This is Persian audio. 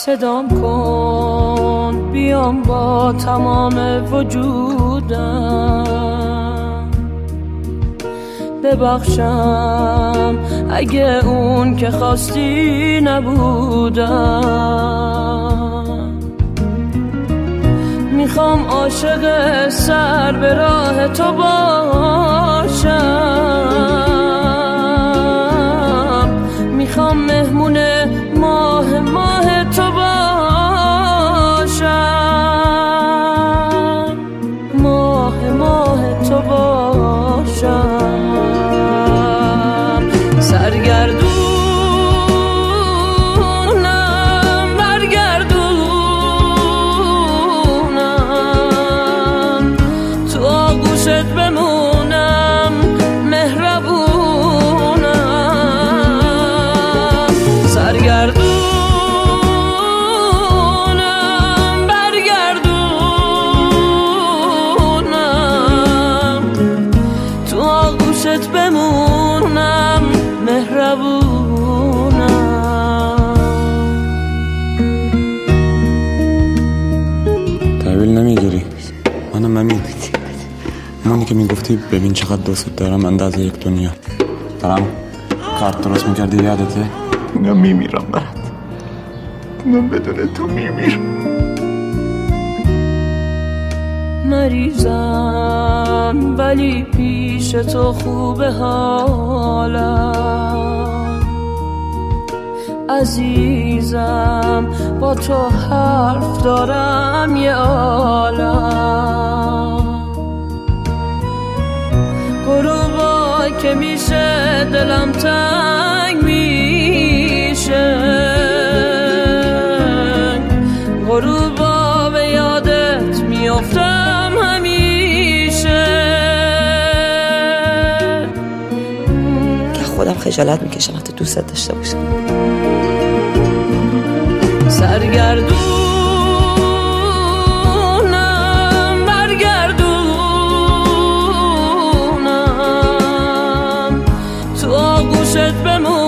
صدام کن بیام با تمام وجودم، ببخشم اگه اون که خواستی نبودم. میخوام عاشق سر به راه تو باشم، میخوام مهمون ماه تو باشم، ماه تو باشم. سرگردونم برگردونم، تو آغوشت بمونم مهربونم. سرگردونم بمونم مهربونم. تحویل نمیگیری؟ منم امین، همونی که میگفتی ببین چقدر دوست دارم اندازه یک دنیا. دارم کارت درست میکردی یادته؟ اینا میمیرم برات، من بدون تو میمیرم. مریضم ولی پیش تو خوبه حالم، عزیزم با تو حرف دارم یه عالم. غروبا که میشه دلم تنگ میشه، غروبا به یادت میافتم همیشه. که خودم خجالت میکشم حتی دوستت داشته باشم. سرگردونم برگردونم، تو آغوشت بمون